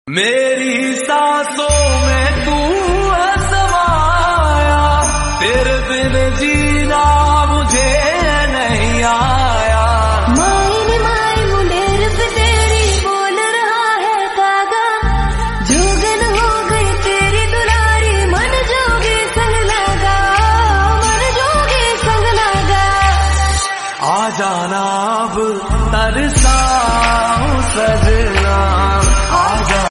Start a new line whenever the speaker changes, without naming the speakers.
मेरी सांसों में तू है समाया, तेरे बिन जीना मुझे नहीं आया।
माइन माइन मुंडेर पे तेरी बोल रहा है कागा, जोगन हो गई तेरी दुलारी, मन जोगे संग लगा, मन जोगे संग लगा।
आ जाना अब तरसाऊं सजना।